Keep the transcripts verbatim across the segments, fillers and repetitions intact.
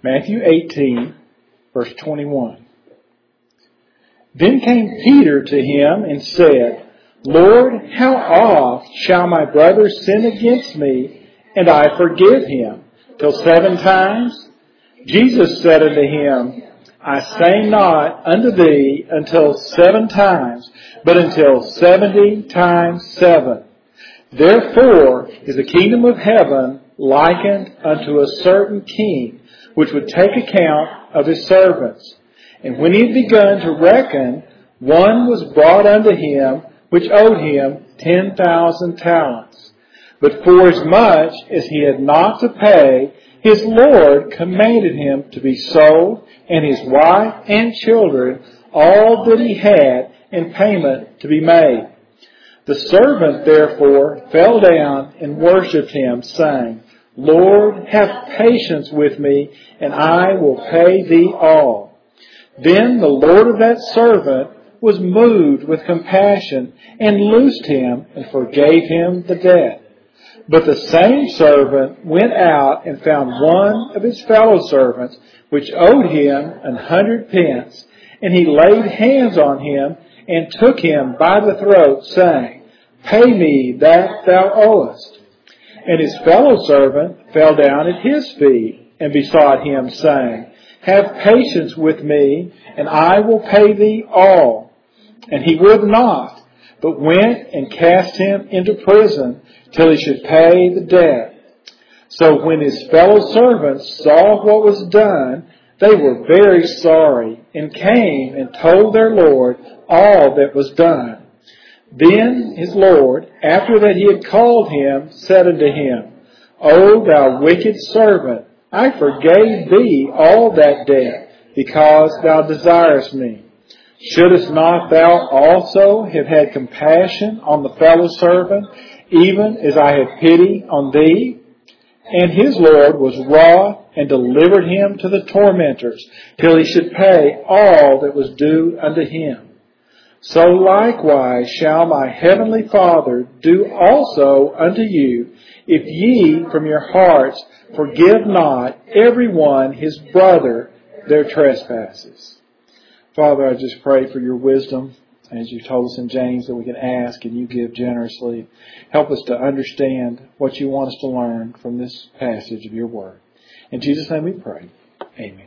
Matthew eighteen, verse twenty-one. Then came Peter to him and said, Lord, how oft shall my brother sin against me, and I forgive him? Till seven times? Jesus said unto him, I say not unto thee until seven times, but until seventy times seven. Therefore is the kingdom of heaven likened unto a certain king, which would take account of his servants. And when he had begun to reckon, one was brought unto him, which owed him ten thousand talents. But forasmuch as he had not to pay, his Lord commanded him to be sold, and his wife and children, all that he had, in payment to be made. The servant therefore fell down and worshipped him, saying, Lord, have patience with me, and I will pay thee all. Then the Lord of that servant was moved with compassion, and loosed him, and forgave him the debt. But the same servant went out and found one of his fellow servants, which owed him an hundred pence, and he laid hands on him, and took him by the throat, saying, Pay me that thou owest. And his fellow servant fell down at his feet, and besought him, saying, Have patience with me, and I will pay thee all. And he would not, but went and cast him into prison, till he should pay the debt. So when his fellow servants saw what was done, they were very sorry, and came and told their Lord all that was done. Then his Lord, after that he had called him, said unto him, O thou wicked servant, I forgave thee all that debt, because thou desirest me. Shouldest not thou also have had compassion on the fellow servant, even as I had pity on thee? And his Lord was wroth, and delivered him to the tormentors, till he should pay all that was due unto him. So likewise shall my heavenly Father do also unto you, if ye from your hearts forgive not every one his brother their trespasses. Father, I just pray for your wisdom, as you told us in James, that we can ask and you give generously. Help us to understand what you want us to learn from this passage of your word. In Jesus' name we pray. Amen.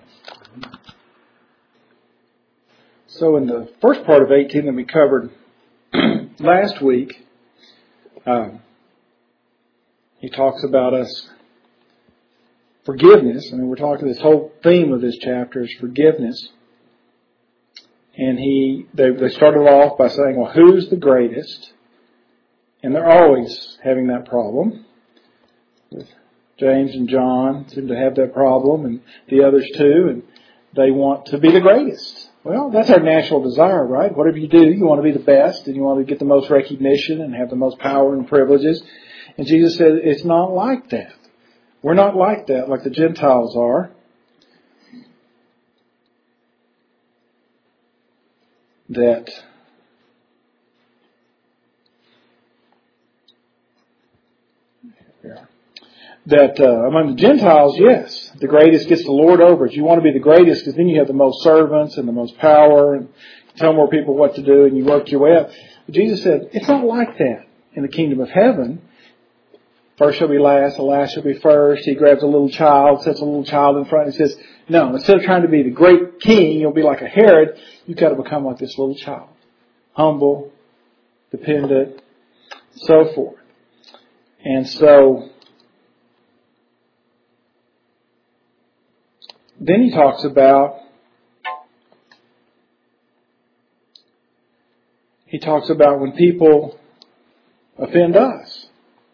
So in the first part of eighteen that we covered last week, um, he talks about us forgiveness. I mean, we're talking, this whole theme of this chapter is forgiveness. And he, they, they started off by saying, well, who's the greatest? And they're always having that problem. James and John seem to have that problem, and the others too, and they want to be the greatest. Well, that's our natural desire, right? Whatever you do, you want to be the best, and you want to get the most recognition and have the most power and privileges. And Jesus said, it's not like that. We're not like that, like the Gentiles are. That that uh, among the Gentiles, yes, the greatest gets the Lord over it. You want to be the greatest because then you have the most servants and the most power and tell more people what to do and you work your way up. But Jesus said, it's not like that in the kingdom of heaven. First shall be last, the last shall be first. He grabs a little child, sets a little child in front and says, no, instead of trying to be the great king, you'll be like a Herod, you've got to become like this little child. Humble, dependent, so forth. And so, then he talks about, he talks about when people offend us.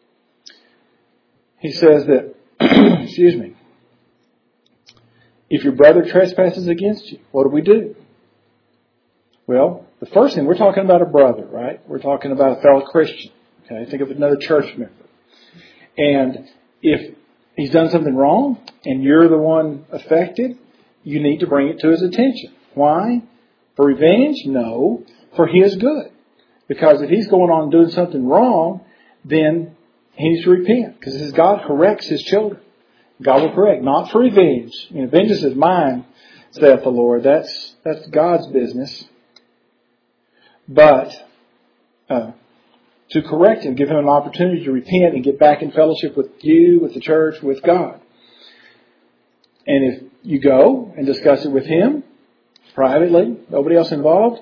He says that, excuse me, if your brother trespasses against you, what do we do? Well, the first thing, we're talking about a brother, right? We're talking about a fellow Christian. Okay, think of another church member. And if he's done something wrong and you're the one affected, you need to bring it to his attention. Why? For revenge? No. For his good. Because if he's going on doing something wrong, then he needs to repent. Because God corrects his children. God will correct, not for revenge. You know, vengeance is mine, saith the Lord. That's that's God's business. But uh, to correct him, give him an opportunity to repent and get back in fellowship with you, with the church, with God. And if you go and discuss it with him privately, nobody else involved,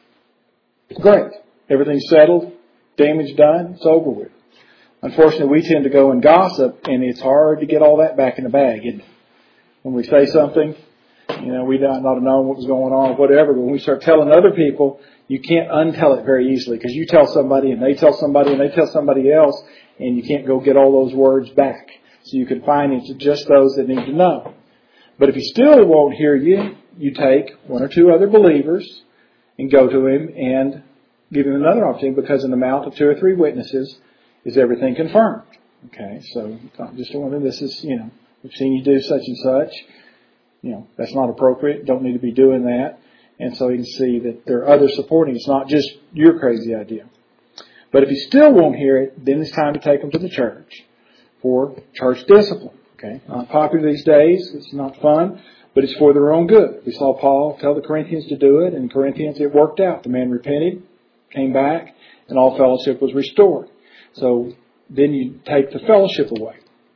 great. Everything's settled, damage done, it's over with. Unfortunately, we tend to go and gossip, and it's hard to get all that back in the bag, isn't it? When we say something, you know, we might not have known what was going on, whatever, but when we start telling other people, you can't untell it very easily, because you tell somebody, and they tell somebody, and they tell somebody else, and you can't go get all those words back. So you can find it to just those that need to know. But if he still won't hear you, you take one or two other believers and go to him and give him another opportunity, because in the mouth of two or three witnesses is everything confirmed. Okay, so not just one, this is, you know, we've seen you do such and such. You know, that's not appropriate. Don't need to be doing that. And so you can see that there are others supporting. It's not just your crazy idea. But if he still won't hear it, then it's time to take them to the church for church discipline. Okay, not popular these days. It's not fun, but it's for their own good. We saw Paul tell the Corinthians to do it, and in Corinthians it worked out. The man repented, came back, and all fellowship was restored. So then you take the fellowship away.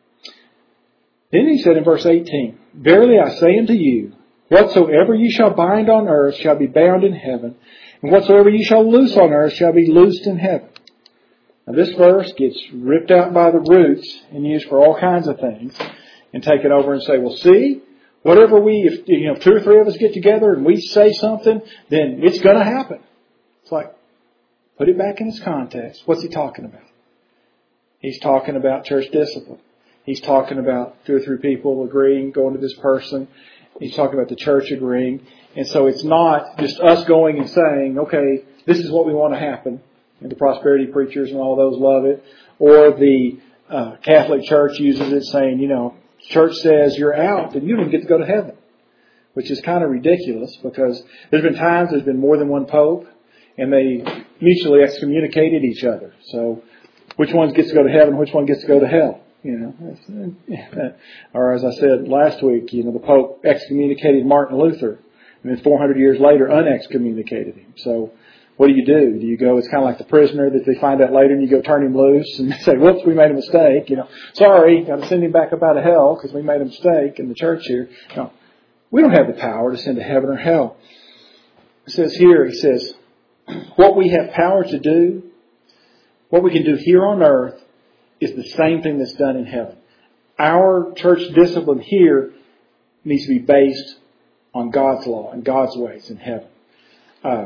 Then he said in verse eighteen, Verily I say unto you, whatsoever ye shall bind on earth shall be bound in heaven, and whatsoever ye shall loose on earth shall be loosed in heaven. Now this verse gets ripped out by the roots and used for all kinds of things, and taken over and say, well, see, whatever we, if you know, two or three of us get together and we say something, then it's going to happen. It's like, put it back in its context. What's he talking about? He's talking about church discipline. He's talking about two or three people agreeing, going to this person. He's talking about the church agreeing. And so it's not just us going and saying, okay, this is what we want to happen. And the prosperity preachers and all those love it. Or the uh, Catholic Church uses it saying, you know, church says you're out, then you don't get to go to heaven. Which is kind of ridiculous, because there's been times there's been more than one pope, and they mutually excommunicated each other. So which one gets to go to heaven, which one gets to go to hell? You know, or as I said last week, you know, the Pope excommunicated Martin Luther, and then four hundred years later unexcommunicated him. So what do you do? Do you go, it's kind of like the prisoner that they find out later, and you go turn him loose and say, whoops, we made a mistake. You know, sorry, got to send him back up out of hell because we made a mistake in the church here. No, we don't have the power to send to heaven or hell. It says here, he says, what we have power to do, what we can do here on earth, is the same thing that's done in heaven. Our church discipline here needs to be based on God's law and God's ways in heaven. Uh,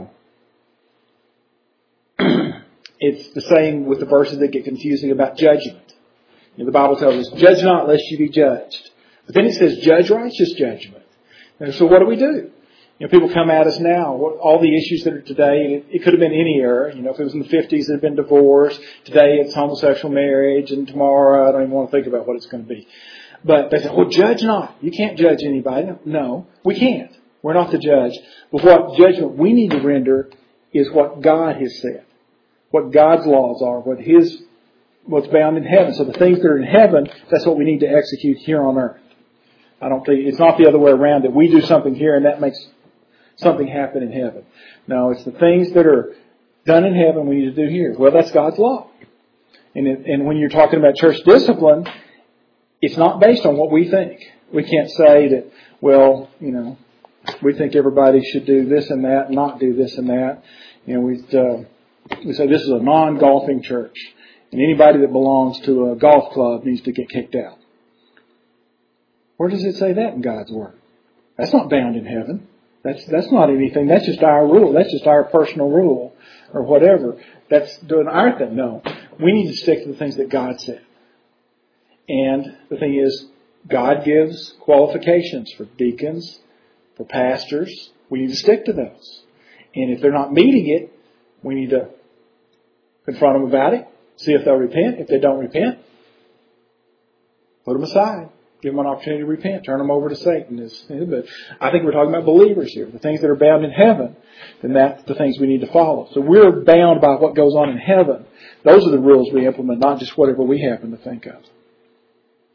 it's the same with the verses that get confusing about judgment. You know, the Bible tells us, judge not lest you be judged. But then it says, judge righteous judgment. And so what do we do? You know, people come at us now, all the issues that are today, and it, it could have been any era. You know, if it was in the fifties, it had been divorce. Today, it's homosexual marriage. And tomorrow, I don't even want to think about what it's going to be. But they say, well, judge not. You can't judge anybody. No, we can't. We're not the judge. But what judgment we need to render is what God has said. What God's laws are. What His, what's bound in heaven. So the things that are in heaven, that's what we need to execute here on earth. I don't think, it's not the other way around that we do something here and that makes something happen in heaven. No, it's the things that are done in heaven we need to do here. Well, that's God's law. And it, and when you're talking about church discipline, it's not based on what we think. We can't say that, well, you know, we think everybody should do this and that, not do this and that. You know, we uh, we say this is a non-golfing church, and anybody that belongs to a golf club needs to get kicked out. Where does it say that in God's Word? That's not bound in heaven. That's that's not anything. That's just our rule. That's just our personal rule or whatever. That's doing our thing. No. We need to stick to the things that God said. And the thing is, God gives qualifications for deacons, for pastors. We need to stick to those. And if they're not meeting it, we need to confront them about it, see if they'll repent. If they don't repent, put them aside. Give them an opportunity to repent. Turn them over to Satan. But I think we're talking about believers here. The things that are bound in heaven, then that's the things we need to follow. So we're bound by what goes on in heaven. Those are the rules we implement, not just whatever we happen to think of.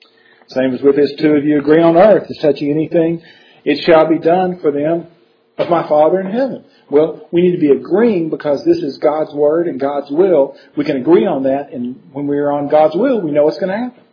Same as with this, two of you agree on earth as touching anything, it shall be done for them of my Father in heaven. Well, we need to be agreeing because this is God's Word and God's will. We can agree on that, and when we're on God's will, we know what's going to happen.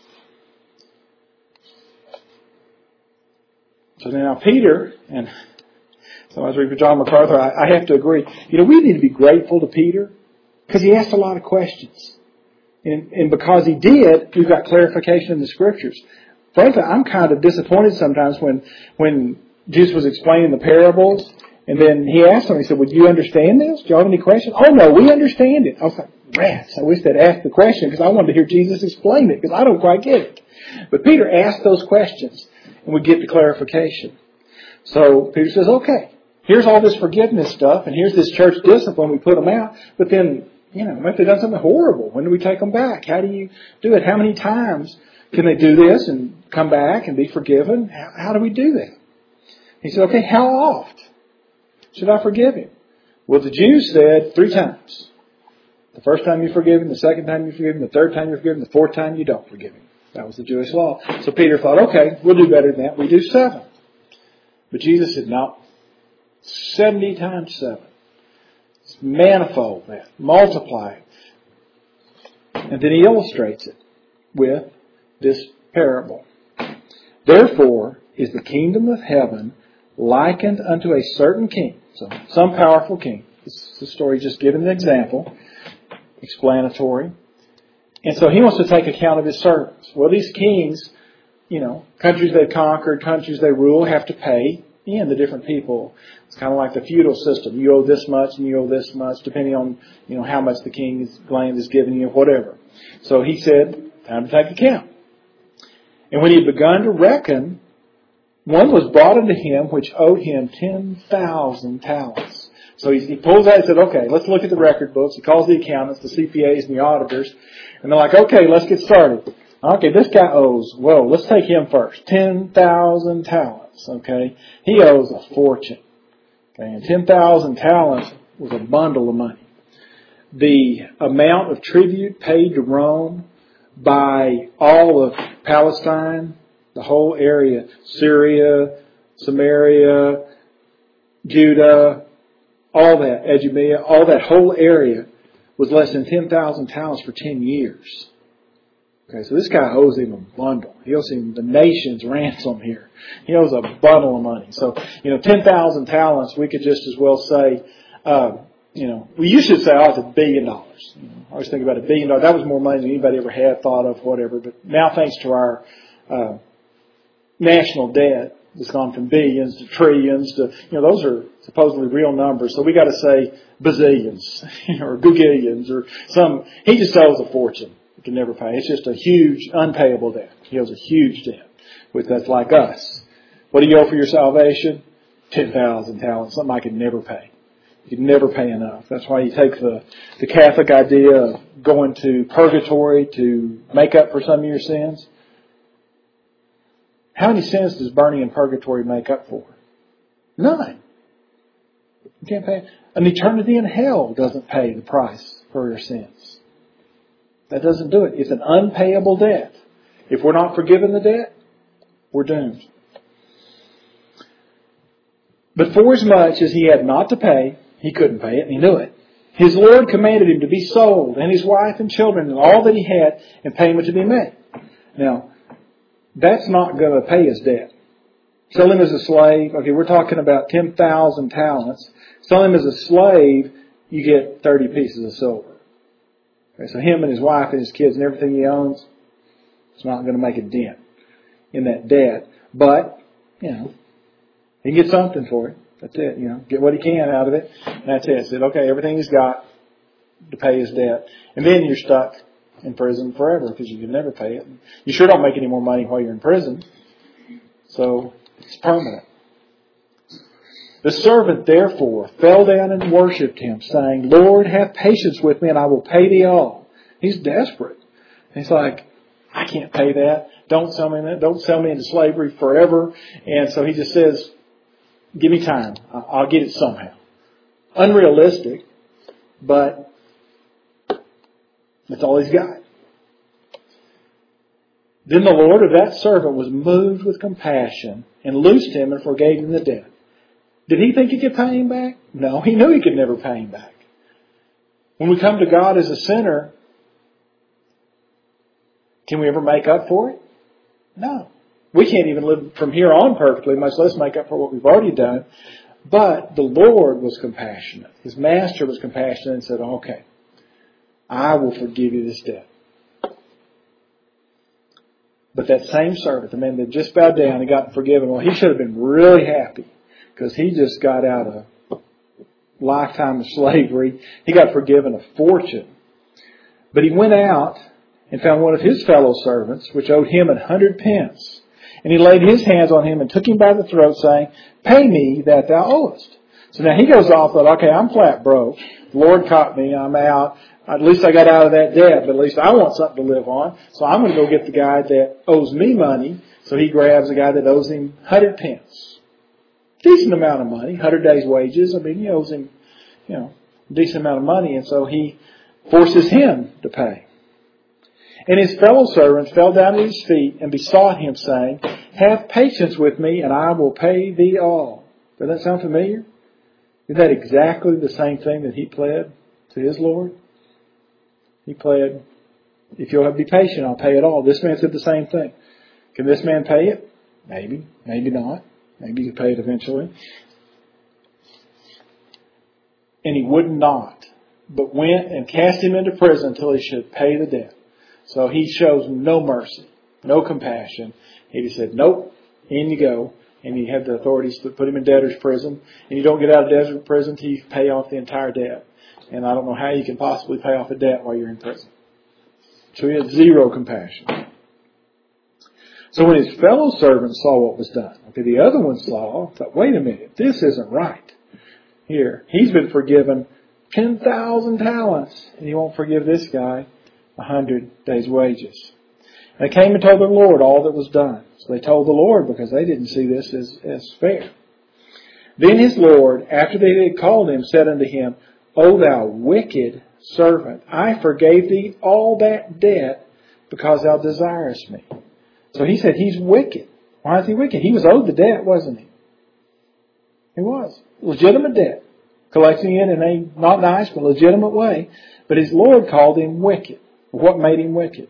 So now Peter, and so as I read for John MacArthur, I, I have to agree. You know, we need to be grateful to Peter because he asked a lot of questions. And, and because he did, we've got clarification in the Scriptures. Frankly, I'm kind of disappointed sometimes when when Jesus was explaining the parables, and then he asked them, he said, would you understand this? Do you have any questions? Oh, no, we understand it. I was like, rats, I wish they'd asked the question because I wanted to hear Jesus explain it because I don't quite get it. But Peter asked those questions, and we get the clarification. So Peter says, okay, here's all this forgiveness stuff, and here's this church discipline, we put them out, but then, you know, if they've done something horrible, when do we take them back? How do you do it? How many times can they do this and come back and be forgiven? How, how do we do that? He said, okay, how oft should I forgive him? Well, the Jews said three times. The first time you forgive him, the second time you forgive him, the third time you forgive him, the fourth time you don't forgive him. That was the Jewish law. So Peter thought, okay, we'll do better than that. We do seven. But Jesus said, no, seventy times seven. It's manifold, that. Multiply it. And then he illustrates it with this parable. Therefore is the kingdom of heaven likened unto a certain king. So, some powerful king. This is the story just given an example. Explanatory. And so he wants to take account of his servants. Well, these kings, you know, countries they've conquered, countries they rule, have to pay in the different people. It's kind of like the feudal system. You owe this much and you owe this much, depending on, you know, how much the king's land is giving you, whatever. So he said, time to take account. And when he had begun to reckon, one was brought unto him which owed him ten thousand talents. So he, he pulls out and said, okay, let's look at the record books. He calls the accountants, the C P As and the auditors. And they're like, okay, let's get started. Okay, this guy owes, whoa, let's take him first. ten thousand talents, okay? He owes a fortune. Okay, and ten thousand talents was a bundle of money. The amount of tribute paid to Rome by all of Palestine, the whole area, Syria, Samaria, Judah, all that, Idumea, all that whole area was less than ten thousand talents for ten years. Okay, so this guy owes him a bundle. He owes him the nation's ransom here. He owes a bundle of money. So, you know, ten thousand talents, we could just as well say, uh, you know, we used to say, oh, it's a billion dollars. You know, I always think about a billion dollars. That was more money than anybody ever had, thought of, whatever. But now, thanks to our uh, national debt, it's gone from billions to trillions to, you know, those are supposedly real numbers. So we got to say bazillions or gagillions or some. He just owes a fortune. He can never pay. It's just a huge unpayable debt. He owes a huge debt. With that's like us. What do you owe for your salvation? Ten thousand talents. Something I could never pay. You could never pay enough. That's why you take the the Catholic idea of going to purgatory to make up for some of your sins. How many sins does burning in purgatory make up for? None. You can't pay. An eternity in hell doesn't pay the price for your sins. That doesn't do it. It's an unpayable debt. If we're not forgiven the debt, we're doomed. But forasmuch as he had not to pay, he couldn't pay it, and he knew it. His Lord commanded him to be sold, and his wife and children, and all that he had, and payment to be made. Now, that's not going to pay his debt. Sell him as a slave. Okay, we're talking about ten thousand talents. Sell him as a slave, you get thirty pieces of silver. Okay, so him and his wife and his kids and everything he owns, it's not going to make a dent in that debt. But, you know, he can get something for it. That's it, you know. Get what he can out of it. And that's it. Said, okay, everything he's got to pay his debt. And then you're stuck in prison forever because you can never pay it. You sure don't make any more money while you're in prison. So it's permanent. The servant therefore fell down and worshipped him, saying, Lord, have patience with me and I will pay thee all. He's desperate. He's like, I can't pay that. Don't sell me that. Don't sell me into slavery forever. And so he just says, give me time. I'll get it somehow. Unrealistic, but that's all he's got. Then the Lord of that servant was moved with compassion and loosed him and forgave him the debt. Did he think he could pay him back? No, he knew he could never pay him back. When we come to God as a sinner, can we ever make up for it? No. We can't even live from here on perfectly, much less make up for what we've already done. But the Lord was compassionate. His master was compassionate and said, okay, I will forgive you this debt. But that same servant, the man that just bowed down and got forgiven, well, he should have been really happy because he just got out of a lifetime of slavery. He got forgiven a fortune. But he went out and found one of his fellow servants, which owed him a hundred pence. And he laid his hands on him and took him by the throat, saying, pay me that thou owest. So now he goes off, thought, okay, I'm flat broke. The Lord caught me. I'm out. At least I got out of that debt, but at least I want something to live on. So I'm going to go get the guy that owes me money. So he grabs the guy that owes him a hundred pence. Decent amount of money, hundred days' wages. I mean, he owes him, you know, a decent amount of money. And so he forces him to pay. And his fellow servants fell down at his feet and besought him, saying, have patience with me, and I will pay thee all. Does that sound familiar? Isn't that exactly the same thing that he pled to his Lord? He pled, if you'll be patient, I'll pay it all. This man said the same thing. Can this man pay it? Maybe. Maybe not. Maybe he could pay it eventually. And he would not, but went and cast him into prison until he should pay the debt. So he shows no mercy, no compassion. He just said, nope, in you go. And he had the authorities to put him in debtor's prison. And you don't get out of debtor's prison until you pay off the entire debt. And I don't know how you can possibly pay off a debt while you're in prison. So he had zero compassion. So when his fellow servants saw what was done, okay, the other one saw, thought, wait a minute, this isn't right. Here, he's been forgiven ten thousand talents, and he won't forgive this guy a hundred days' wages. And they came and told their Lord all that was done. So they told the Lord because they didn't see this as, as fair. Then his Lord, after they had called him, said unto him, O thou wicked servant, I forgave thee all that debt because thou desirest me. So he said he's wicked. Why is he wicked? He was owed the debt, wasn't he? He was. Legitimate debt. Collecting it in a not nice but legitimate way. But his Lord called him wicked. What made him wicked?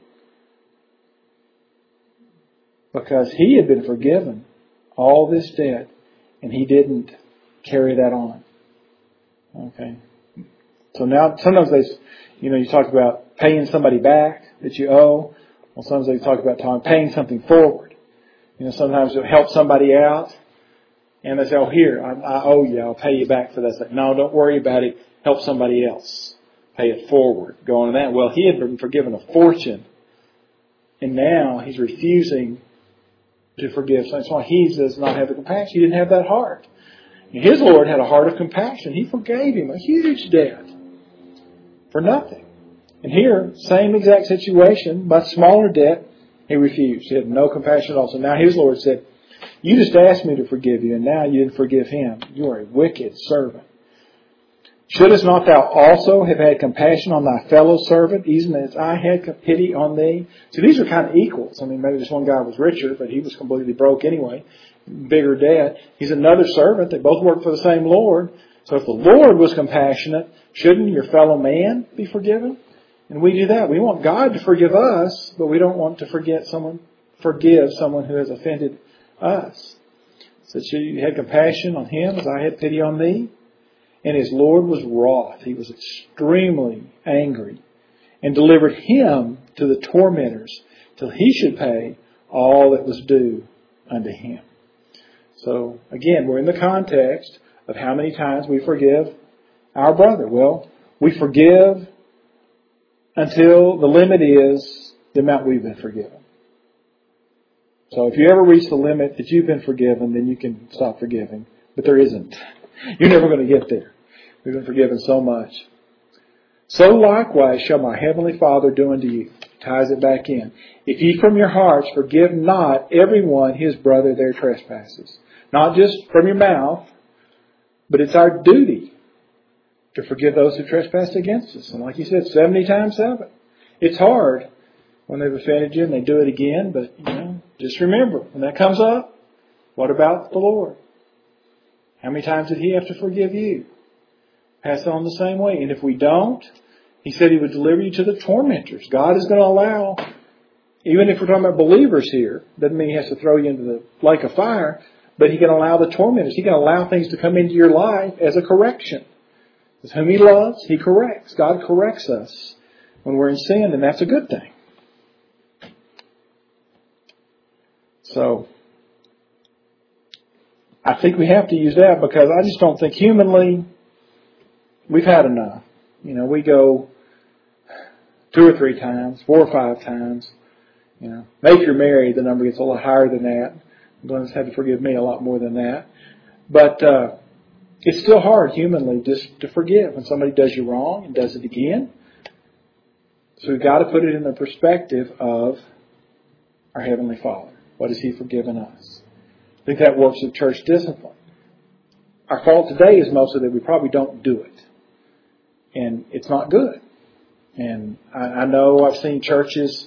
Because he had been forgiven all this debt and he didn't carry that on. Okay. So now, sometimes they, you know, you talk about paying somebody back that you owe. Well, sometimes they talk about paying something forward. You know, sometimes you'll help somebody out and they say, oh, here, I, I owe you. I'll pay you back for that. Like, no, don't worry about it. Help somebody else. Pay it forward. Go on to that. Well, he had been forgiven a fortune and now he's refusing to forgive. So that's why he does not have the compassion. He didn't have that heart. And his Lord had a heart of compassion. He forgave him a huge debt for nothing. And here, same exact situation, but smaller debt, he refused. He had no compassion at all. So now his Lord said, you just asked me to forgive you, and now you didn't forgive him. You are a wicked servant. Shouldest not thou also have had compassion on thy fellow servant, even as I had pity on thee? So these are kind of equals. I mean, maybe this one guy was richer, but he was completely broke anyway. Bigger debt. He's another servant. They both work for the same Lord. So if the Lord was compassionate, shouldn't your fellow man be forgiven? And we do that. We want God to forgive us, but we don't want to forget someone, forgive someone who has offended us. So you had compassion on him as I had pity on thee. And his Lord was wroth. He was extremely angry and delivered him to the tormentors till he should pay all that was due unto him. So again, we're in the context of how many times we forgive our brother. Well, we forgive until the limit is the amount we've been forgiven. So if you ever reach the limit that you've been forgiven, then you can stop forgiving. But there isn't. You're never going to get there. We've been forgiven so much. So likewise shall my heavenly Father do unto you. Ties it back in. If ye from your hearts forgive not everyone his brother their trespasses. Not just from your mouth, but it's our duty to forgive those who trespass against us. And like you said, seventy times seven. It's hard when they've offended you and they do it again. But, you know, just remember, when that comes up, what about the Lord? How many times did He have to forgive you? Pass it on the same way. And if we don't, He said He would deliver you to the tormentors. God is going to allow, even if we're talking about believers here, doesn't mean He has to throw you into the lake of fire, but He can allow the tormentors. He can allow things to come into your life as a correction. Because whom He loves, He corrects. God corrects us when we're in sin, and that's a good thing. So, I think we have to use that because I just don't think humanly we've had enough. You know, we go two or three times, four or five times. You know, maybe if you're married, the number gets a lot higher than that. Glenn's had to forgive me a lot more than that. But uh, it's still hard humanly just to forgive when somebody does you wrong and does it again. So we've got to put it in the perspective of our Heavenly Father. What has He forgiven us? I think that works with church discipline. Our fault today is mostly that we probably don't do it. And it's not good. And I, I know I've seen churches,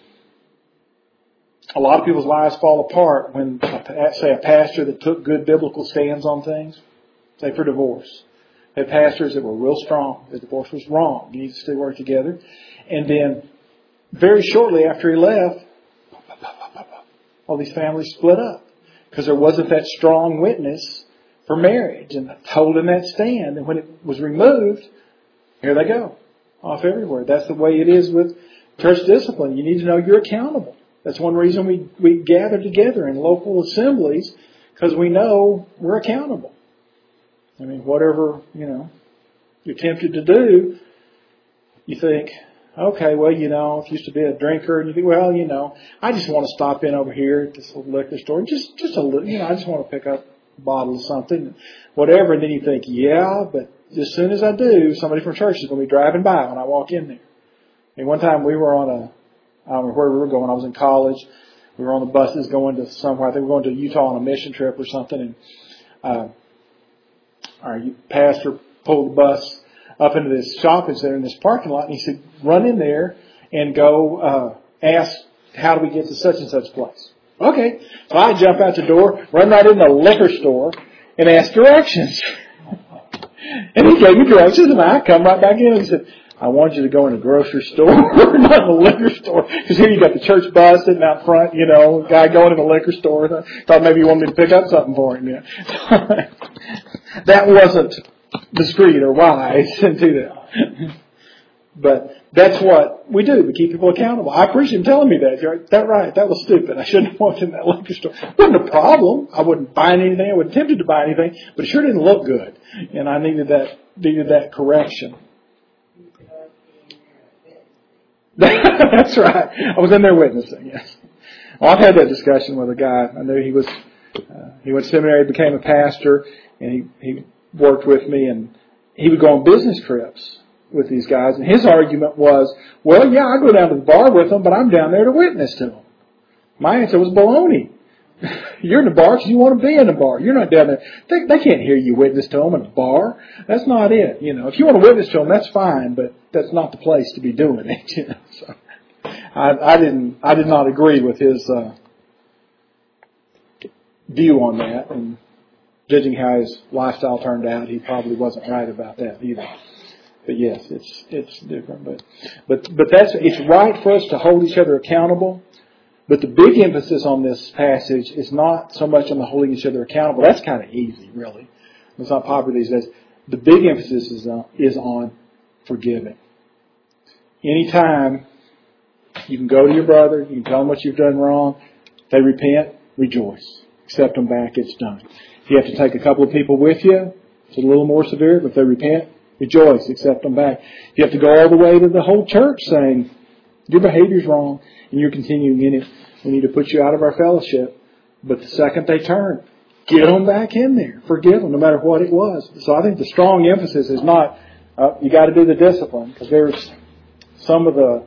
a lot of people's lives fall apart when, say, a pastor that took good biblical stands on things, say for divorce. They had pastors that were real strong. The divorce was wrong. You need to still work together. And then very shortly after he left, all these families split up because there wasn't that strong witness for marriage and holding that stand. And when it was removed, here they go, off everywhere. That's the way it is with church discipline. You need to know you're accountable. That's one reason we, we gather together in local assemblies, because we know we're accountable. I mean, whatever, you know, you're tempted to do, you think, okay, well, you know, if you used to be a drinker, and you think, well, you know, I just want to stop in over here at this little liquor store, just, just a little, you know, I just want to pick up a bottle of something, whatever. And then you think, yeah, but as soon as I do, somebody from church is going to be driving by when I walk in there. And one time we were on a, I don't know where we were going. I was in college. We were on the buses going to somewhere. I think we were going to Utah on a mission trip or something. And uh, our pastor pulled the bus up into this shopping center in this parking lot. And he said, run in there and go uh, ask, how do we get to such and such place? Okay. So I jump out the door, run right in the liquor store, and ask directions. And he gave me directions, and I come right back in and said, I want you to go in a grocery store, not in a liquor store. Because here you got the church bus sitting out front, you know, guy going in a liquor store. I thought maybe you wanted me to pick up something for him. Yeah. That wasn't discreet or wise to do that. But that's what we do. We keep people accountable. I appreciate him telling me that. You're that right. That was stupid. I shouldn't have walked in that liquor store. It wasn't a problem. I wasn't buying anything. I wasn't tempted to buy anything. But it sure didn't look good. And I needed that, needed that correction. That's right. I was in there witnessing, yes. Well, I've had that discussion with a guy. I knew he was, uh, he went to seminary, became a pastor, and he, he worked with me, and he would go on business trips with these guys. And his argument was, well, yeah, I go down to the bar with them, but I'm down there to witness to them. My answer was baloney. You're in the bar because you want to be in the bar. You're not down there. They, they can't hear you witness to them in a bar. That's not it. You know, if you want to witness to them, that's fine, but that's not the place to be doing it. You know, so I, I didn't. I did not agree with his uh, view on that, and judging how his lifestyle turned out, he probably wasn't right about that either. But yes, it's it's different. But but but that's it's right for us to hold each other accountable. But the big emphasis on this passage is not so much on the holding each other accountable. That's kind of easy, really. It's not popular these days. The big emphasis is on, is on forgiving. Anytime you can go to your brother, you can tell them what you've done wrong. If they repent, rejoice. Accept them back, it's done. If you have to take a couple of people with you, it's a little more severe, but if they repent, rejoice, accept them back. If you have to go all the way to the whole church saying, your behavior's wrong, and you're continuing in it, we need to put you out of our fellowship. But the second they turn, get them back in there. Forgive them, no matter what it was. So I think the strong emphasis is not, uh, you got to do the discipline, because there's some of the,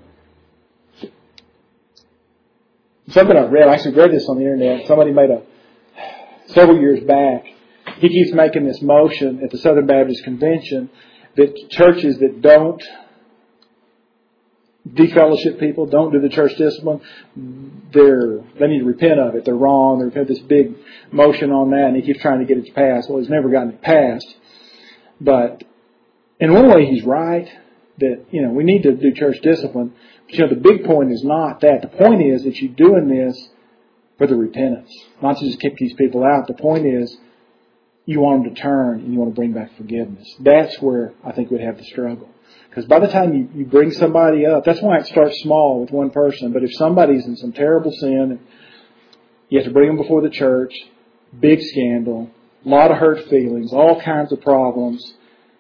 something I've read, I actually read this on the internet, somebody made a, several years back, he keeps making this motion at the Southern Baptist Convention that churches that don't defellowship people, don't do the church discipline, they're, they need to repent of it. They're wrong. They've had this big motion on that, and he keeps trying to get it passed. Well, he's never gotten it passed. But in one way, he's right that, you know, we need to do church discipline. But, you know, the big point is not that. The point is that you're doing this for the repentance, not to just kick these people out. The point is you want them to turn and you want to bring back forgiveness. That's where I think we'd have the struggle. Because by the time you, you bring somebody up, that's why it starts small with one person. But if somebody's in some terrible sin, you have to bring them before the church, big scandal, a lot of hurt feelings, all kinds of problems.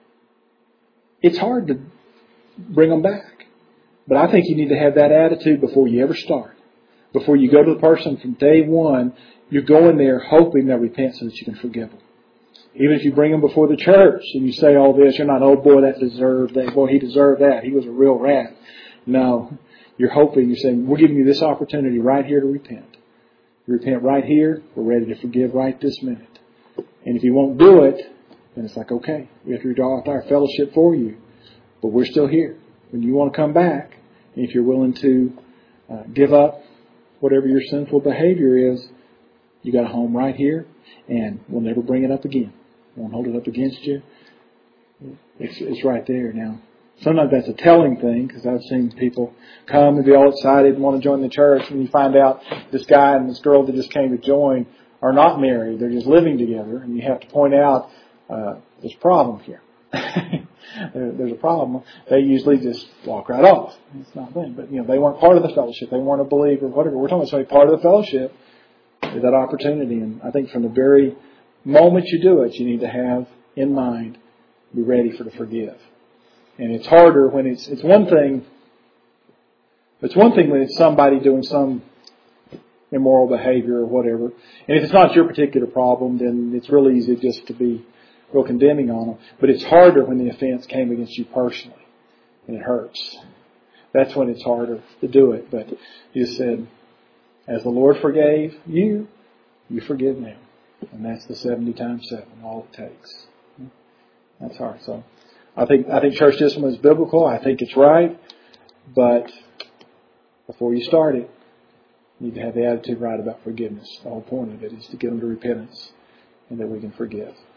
It's hard to bring them back. But I think you need to have that attitude before you ever start. Before you go to the person from day one, you're going there hoping they'll repent so that you can forgive them. Even if you bring them before the church and you say all this, you're not, oh boy, that deserved that. Boy, he deserved that. He was a real rat. No, you're hoping, you're saying, we're giving you this opportunity right here to repent. You repent right here. We're ready to forgive right this minute. And if you won't do it, then it's like, okay, we have to withdraw our fellowship for you. But we're still here. When you want to come back, and if you're willing to uh, give up whatever your sinful behavior is, you got a home right here, and we'll never bring it up again. Won't hold it up against you. It's, it's right there now. Sometimes that's a telling thing, because I've seen people come and be all excited and want to join the church, and you find out this guy and this girl that just came to join are not married. They're just living together, and you have to point out uh, there's a problem here. there, there's a problem. They usually just walk right off. It's not them. But, you know, they weren't part of the fellowship. They weren't a believer, whatever. We're talking about somebody part of the fellowship. There's that opportunity. And I think from the very moment you do it, you need to have in mind, be ready for to forgive. And it's harder when it's, it's one thing, it's one thing when it's somebody doing some immoral behavior or whatever. And if it's not your particular problem, then it's really easy just to be real condemning on them. But it's harder when the offense came against you personally. And it hurts. That's when it's harder to do it. But you said, as the Lord forgave you, you forgive now. And that's the seventy times seven, all it takes. That's hard. So I think I think church discipline is biblical. I think it's right. But before you start it, you need to have the attitude right about forgiveness. The whole point of it is to get them to repentance and that we can forgive.